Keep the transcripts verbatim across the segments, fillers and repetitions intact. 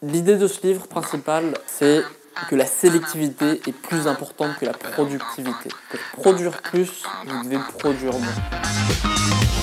L'idée de ce livre principal, c'est que la sélectivité est plus importante que la productivité. Pour produire plus, vous devez produire moins.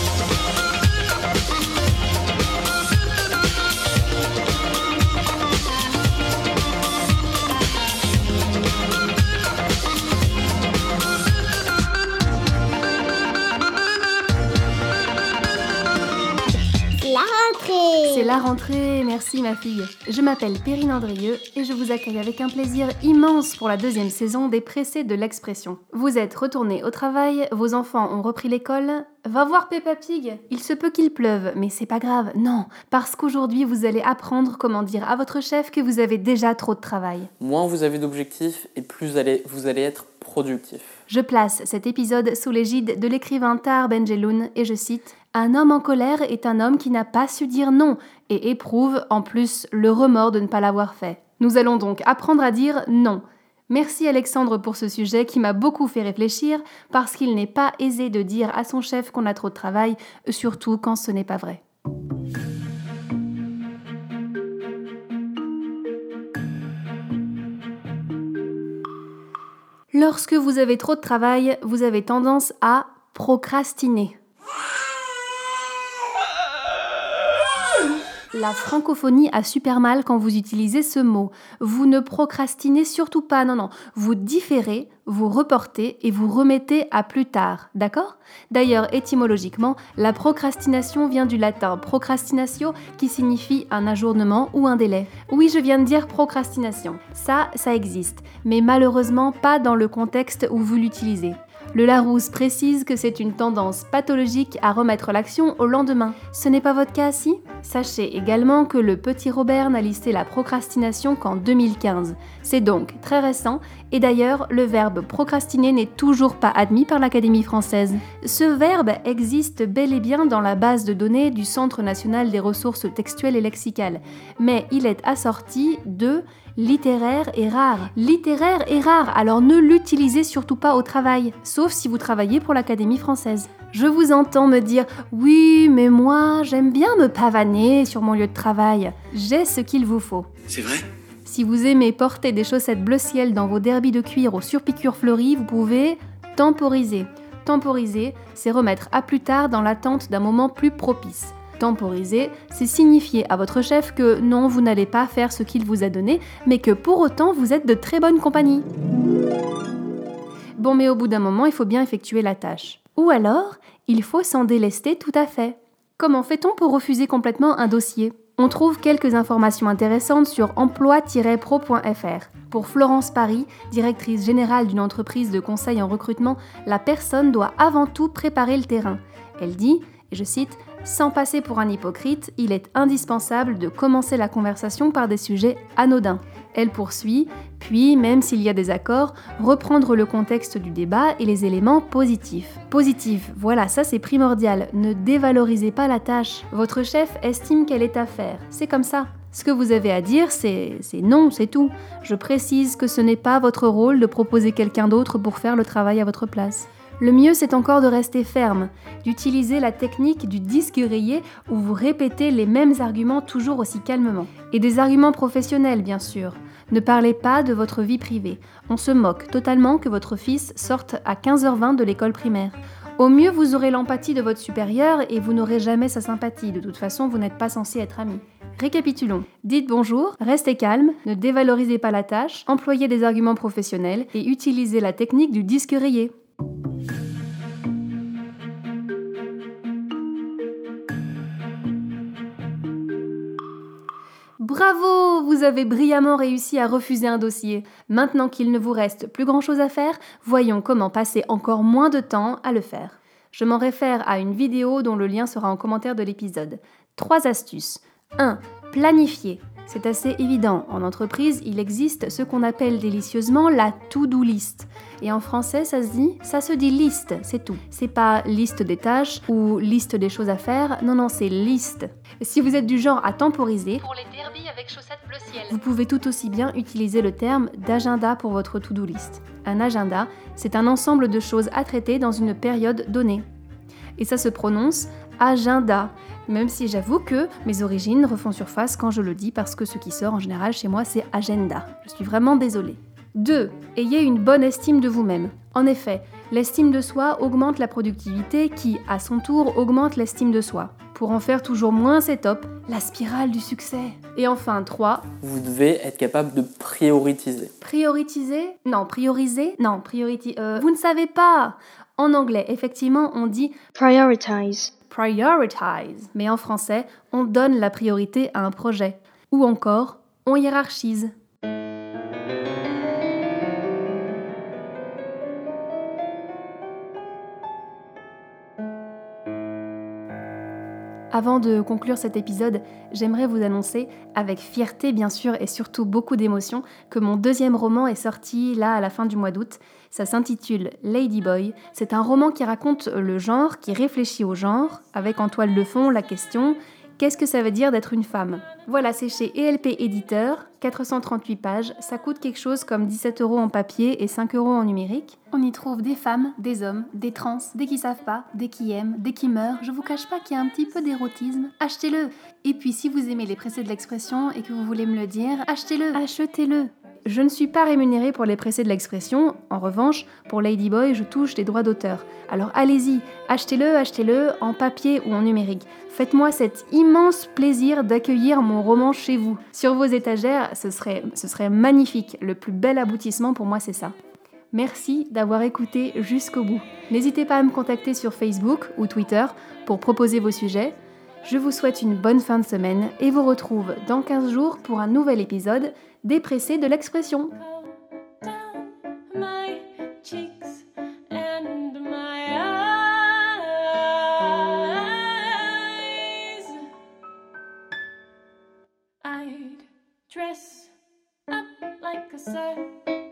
C'est la rentrée, merci ma fille. Je m'appelle Perrine Andrieux et je vous accueille avec un plaisir immense pour la deuxième saison des Pressés de l'expression. Vous êtes retournés au travail, vos enfants ont repris l'école. Va voir Peppa Pig. Il se peut qu'il pleuve, mais c'est pas grave, non, parce qu'aujourd'hui vous allez apprendre comment dire à votre chef que vous avez déjà trop de travail. Moins vous avez d'objectifs et plus allez, vous allez être productif. Je place cet épisode sous l'égide de l'écrivain Tahar Ben-Jelloun et je cite « Un homme en colère est un homme qui n'a pas su dire non et éprouve en plus le remords de ne pas l'avoir fait. » Nous allons donc apprendre à dire non. Merci Alexandre pour ce sujet qui m'a beaucoup fait réfléchir parce qu'il n'est pas aisé de dire à son chef qu'on a trop de travail, surtout quand ce n'est pas vrai. Lorsque vous avez trop de travail, vous avez tendance à procrastiner. La francophonie a super mal quand vous utilisez ce mot. Vous ne procrastinez surtout pas, non, non. Vous différez, vous reportez et vous remettez à plus tard, d'accord ? D'ailleurs, étymologiquement, la procrastination vient du latin procrastinatio qui signifie un ajournement ou un délai. Oui, je viens de dire procrastination. Ça, ça existe, mais malheureusement pas dans le contexte où vous l'utilisez. Le Larousse précise que c'est une tendance pathologique à remettre l'action au lendemain. Ce n'est pas votre cas, si ? Sachez également que le Petit Robert n'a listé la procrastination qu'en deux mille quinze. C'est donc très récent, et d'ailleurs, le verbe procrastiner n'est toujours pas admis par l'Académie française. Ce verbe existe bel et bien dans la base de données du Centre national des ressources textuelles et lexicales, mais il est assorti de littéraire et rare. Littéraire et rare, alors ne l'utilisez surtout pas au travail, sauf si vous travaillez pour l'Académie française. Je vous entends me dire « Oui, mais moi, j'aime bien me pavaner sur mon lieu de travail. J'ai ce qu'il vous faut. » C'est vrai ? Si vous aimez porter des chaussettes bleu ciel dans vos derbys de cuir aux surpiqûres fleuries, vous pouvez temporiser. Temporiser, c'est remettre à plus tard dans l'attente d'un moment plus propice. Temporiser, c'est signifier à votre chef que non, vous n'allez pas faire ce qu'il vous a donné, mais que pour autant, vous êtes de très bonne compagnie. Bon, mais au bout d'un moment, il faut bien effectuer la tâche. Ou alors, il faut s'en délester tout à fait. Comment fait-on pour refuser complètement un dossier ? On trouve quelques informations intéressantes sur emploi tiret pro point f r. Pour Florence Paris, directrice générale d'une entreprise de conseil en recrutement, la personne doit avant tout préparer le terrain. Elle dit, et je cite, « Sans passer pour un hypocrite, il est indispensable de commencer la conversation par des sujets anodins. » Elle poursuit, puis, même s'il y a des accords, reprendre le contexte du débat et les éléments positifs. Positif, voilà, ça c'est primordial. Ne dévalorisez pas la tâche. Votre chef estime qu'elle est à faire. C'est comme ça. Ce que vous avez à dire, c'est, c'est non, c'est tout. Je précise que ce n'est pas votre rôle de proposer quelqu'un d'autre pour faire le travail à votre place. Le mieux, c'est encore de rester ferme, d'utiliser la technique du disque rayé où vous répétez les mêmes arguments toujours aussi calmement. Et des arguments professionnels, bien sûr. Ne parlez pas de votre vie privée. On se moque totalement que votre fils sorte à quinze heures vingt de l'école primaire. Au mieux, vous aurez l'empathie de votre supérieur et vous n'aurez jamais sa sympathie. De toute façon, vous n'êtes pas censé être amis. Récapitulons. Dites bonjour, restez calme, ne dévalorisez pas la tâche, employez des arguments professionnels et utilisez la technique du disque rayé. Bravo, vous avez brillamment réussi à refuser un dossier. Maintenant qu'il ne vous reste plus grand-chose à faire, voyons comment passer encore moins de temps à le faire. Je m'en réfère à une vidéo dont le lien sera en commentaire de l'épisode. Trois astuces. un. Planifier. C'est assez évident. En entreprise, il existe ce qu'on appelle délicieusement la to-do list. Et en français, ça se dit, ça se dit liste, c'est tout. C'est pas liste des tâches ou liste des choses à faire. Non, non, c'est liste. Si vous êtes du genre à temporiser, pour les derbies avec chaussettes bleu ciel, vous pouvez tout aussi bien utiliser le terme d'agenda pour votre to-do list. Un agenda, c'est un ensemble de choses à traiter dans une période donnée. et ça se prononce agenda, même si j'avoue que mes origines refont surface quand je le dis parce que ce qui sort en général chez moi c'est agenda. Je suis vraiment désolée. deux. Ayez une bonne estime de vous-même. En effet, l'estime de soi augmente la productivité qui, à son tour, augmente l'estime de soi. Pour en faire toujours moins, c'est top, la spirale du succès. Et enfin, trois. Vous devez être capable de prioriser. Prioriser ? Non, prioriser ? Non, priority... Euh, vous ne savez pas. En anglais, effectivement, on dit prioritize. Prioritize. Mais en français, on donne la priorité à un projet. Ou encore, on hiérarchise. Avant de conclure cet épisode, j'aimerais vous annoncer, avec fierté bien sûr et surtout beaucoup d'émotion, que mon deuxième roman est sorti là à la fin du mois d'août. Ça s'intitule Ladyboy. C'est un roman qui raconte le genre, qui réfléchit au genre, avec en toile de fond la question « Qu'est-ce que ça veut dire d'être une femme ?» Voilà, c'est chez E L P Éditeur, quatre cent trente-huit pages, ça coûte quelque chose comme dix-sept euros en papier et cinq euros en numérique. On y trouve des femmes, des hommes, des trans, des qui savent pas, des qui aiment, des qui meurent. Je vous cache pas qu'il y a un petit peu d'érotisme. Achetez-le. Et puis si vous aimez les pressés de l'expression et que vous voulez me le dire, achetez-le. Achetez-le. Je ne suis pas rémunérée pour les pressés de l'expression. En revanche, pour Ladyboy, je touche des droits d'auteur. Alors allez-y, achetez-le, achetez-le, en papier ou en numérique. Faites-moi cet immense plaisir d'accueillir mon roman chez vous. Sur vos étagères, ce serait, ce serait magnifique. Le plus bel aboutissement pour moi, c'est ça. Merci d'avoir écouté jusqu'au bout. N'hésitez pas à me contacter sur Facebook ou Twitter pour proposer vos sujets. Je vous souhaite une bonne fin de semaine et vous retrouve dans quinze jours pour un nouvel épisode des pressés de l'expression. Dress up like a